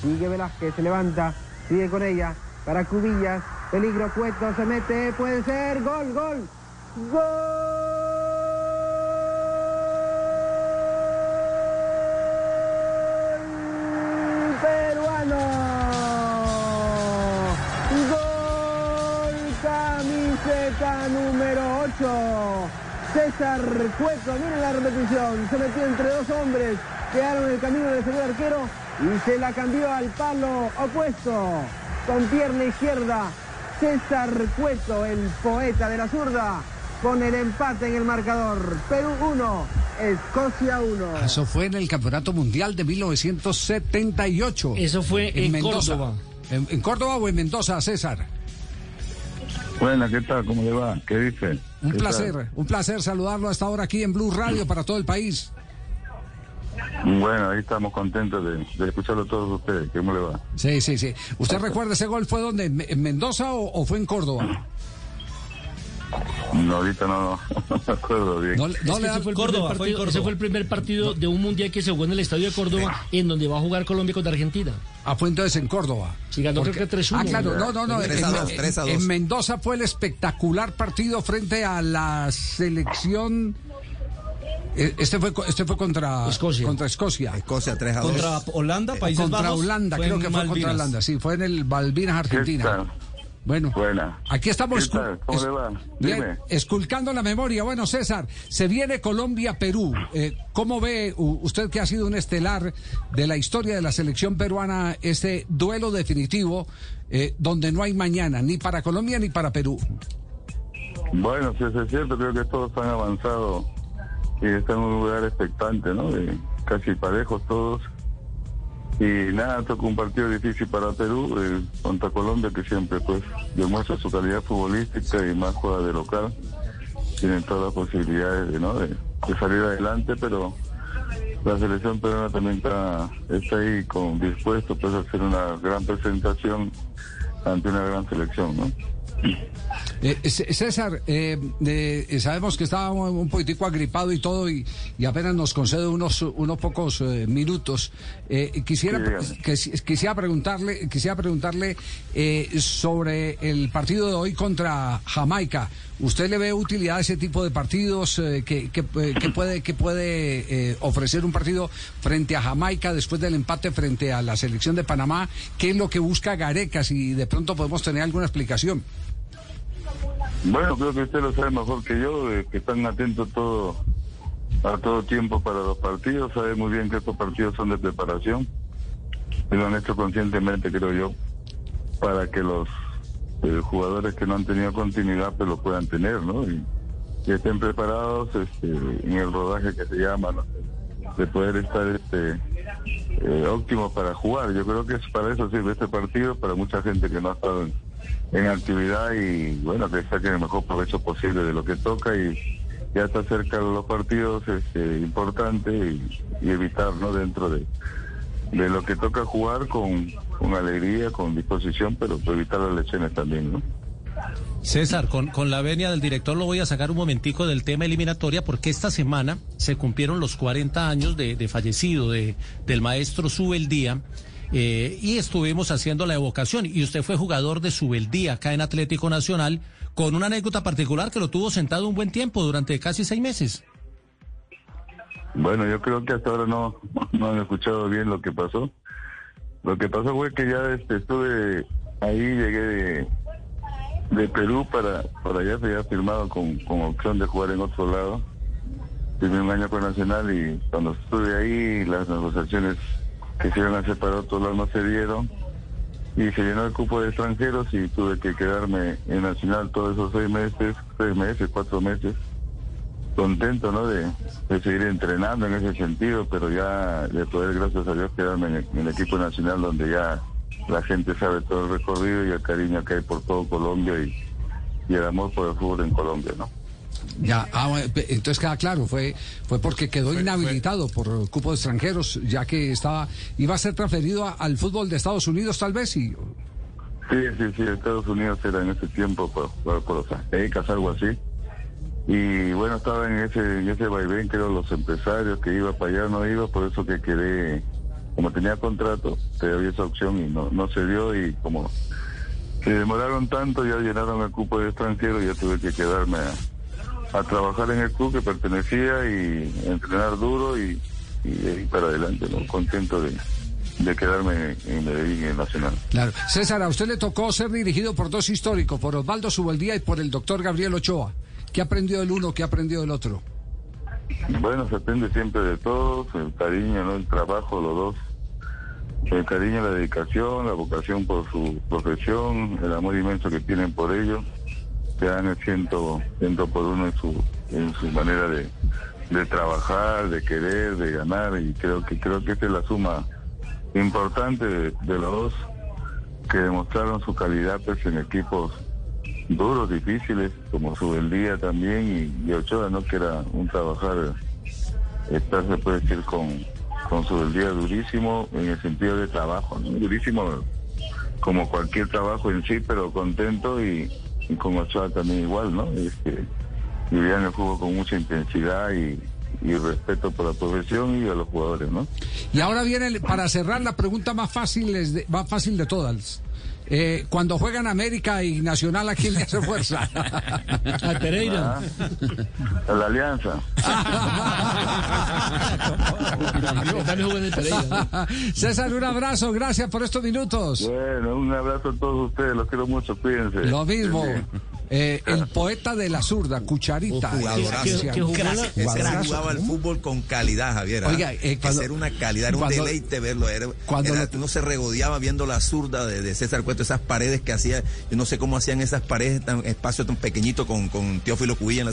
sigue Velázquez, se levanta, sigue con ella, para Cubillas, peligro, Cueto, se mete, puede ser, gol, gol, gol peruano, gol camiseta número 8, César Cueto, miren la repetición, se metió entre dos hombres, quedaron en el camino del segundo arquero y se la cambió al palo opuesto, con pierna izquierda, César Cueto, el poeta de la zurda, con el empate en el marcador. Perú 1, Escocia 1. Eso fue en el Campeonato Mundial de 1978. Eso fue en Mendoza. Córdoba. ¿En Córdoba o en Mendoza, César? Buena, ¿qué tal? ¿Cómo le va? ¿Qué dice? Un placer saludarlo hasta ahora aquí en Blue Radio para todo el país. Bueno, ahí estamos contentos de escucharlo a todos ustedes. ¿Cómo le va? Sí. ¿Usted recuerda ese gol? ¿Fue donde? ¿En Mendoza o fue en Córdoba? No, ahorita no me acuerdo bien. Ese fue el primer partido de un mundial que se jugó en el estadio de Córdoba, en donde va a jugar Colombia contra Argentina. Fue entonces en Córdoba. Sí, ganó creo que 3-1. Claro, no. 3-2. En Mendoza fue el espectacular partido frente a la selección. Este fue contra Escocia. Escocia 3-2. Contra Holanda, Países Bajos. Contra Holanda, creo que fue contra Holanda. Sí, fue en el Malvinas, Argentina. Bueno, aquí estamos. ¿Cómo le va? Dime. Esculcando la memoria. Bueno, César, se viene Colombia-Perú. ¿Cómo ve usted, que ha sido un estelar de la historia de la selección peruana, este duelo definitivo donde no hay mañana, ni para Colombia ni para Perú? Bueno, si eso es cierto, creo que todos han avanzado y están en un lugar expectante, ¿no? Casi parejos todos. Y nada, toca un partido difícil para Perú contra Colombia, que siempre pues demuestra su calidad futbolística y más juega de local. Tienen todas las posibilidades de salir adelante, pero la selección peruana también está ahí dispuesto pues a hacer una gran presentación ante una gran selección, ¿no? César, sabemos que estaba un poquitico agripado y todo, y apenas nos concede unos pocos minutos. Quisiera preguntarle sobre el partido de hoy contra Jamaica. ¿Usted le ve utilidad a ese tipo de partidos? ¿Qué puede ofrecer un partido frente a Jamaica después del empate frente a la selección de Panamá? ¿Qué es lo que busca Gareca? Si de pronto podemos tener alguna explicación. Bueno, creo que usted lo sabe mejor que yo, que están atentos a todo tiempo para los partidos, sabe muy bien que estos partidos son de preparación, y lo han hecho conscientemente, creo yo, para que los jugadores que no han tenido continuidad pues lo puedan tener, ¿no? Y estén preparados en el rodaje que se llama, ¿no? De poder estar óptimos para jugar. Yo creo que para eso sirve este partido, para mucha gente que no ha estado en actividad, y bueno, que saquen el mejor provecho posible de lo que toca, y ya está cerca de los partidos importantes, y evitar, ¿no? Dentro de lo que toca jugar con alegría, con disposición, pero evitar las lesiones también, ¿no? César, con la venia del director lo voy a sacar un momentico del tema eliminatoria, porque esta semana se cumplieron los 40 años de fallecido del maestro Subeldía. Y estuvimos haciendo la evocación, y usted fue jugador de Subeldía acá en Atlético Nacional, con una anécdota particular que lo tuvo sentado un buen tiempo, durante casi 6 meses. Bueno, yo creo que hasta ahora no han escuchado bien lo que pasó. Lo que pasó fue que ya estuve ahí, llegué de Perú para allá, se había firmado con opción de jugar en otro lado. Firmé un año con Nacional, y cuando estuve ahí las negociaciones que se iban a hacer para otro lado no se dieron, y se llenó el cupo de extranjeros, y tuve que quedarme en Nacional todos esos 4 meses, contento, ¿no? De seguir entrenando en ese sentido, pero ya de poder, gracias a Dios, quedarme en el equipo nacional, donde ya la gente sabe todo el recorrido y el cariño que hay por todo Colombia, y el amor por el fútbol en Colombia, ¿no? Ya, entonces queda claro, fue porque quedó inhabilitado por cupo de extranjeros, ya que iba a ser transferido al fútbol de Estados Unidos, tal vez. Sí, Estados Unidos era en ese tiempo por los aztecas, algo así. Y bueno, estaba en ese vaivén, creo, los empresarios, que iba para allá, no iba, por eso que quedé como tenía contrato, había esa opción y no se dio, y como se demoraron tanto, ya llenaron el cupo de extranjeros, ya tuve que quedarme a trabajar en el club que pertenecía y entrenar duro y ir para adelante, ¿no? Contento de quedarme en Medellín, en Nacional. Claro. César, a usted le tocó ser dirigido por dos históricos, por Osvaldo Subeldía y por el doctor Gabriel Ochoa. ¿Qué aprendió del uno, qué aprendió del otro? Bueno, se aprende siempre de todos, el cariño, ¿no? El trabajo, los dos. El cariño, la dedicación, la vocación por su profesión, el amor inmenso que tienen por ello. Se dan el ciento por uno en su manera de trabajar, de querer, de ganar, y creo que esta es la suma importante de los dos, que demostraron su calidad pues en equipos duros, difíciles, como Subeldía también y Ochoa, ¿no? Que era un trabajar, se puede decir con Subeldía durísimo en el sentido de trabajo, ¿no? Durísimo como cualquier trabajo en sí, pero contento, y con Ochoa también igual, ¿no? Vivían el fútbol con mucha intensidad y respeto por la profesión y a los jugadores, ¿no? Y ahora viene, para cerrar, la pregunta más fácil de todas. Cuando juegan América y Nacional, ¿a quién le hace fuerza? A Pereira. A la Alianza. César, un abrazo, gracias por estos minutos. Bueno, un abrazo a todos ustedes, los quiero mucho, cuídense. Lo mismo. El poeta de la zurda, Cucharita. Jugaba el fútbol con calidad, Javier. Oiga, era una calidad, era un deleite verlo. Uno se regodeaba viendo la zurda de César Cueto, esas paredes que hacía. Yo no sé cómo hacían esas paredes, espacio tan pequeñito con Teófilo Cubilla en la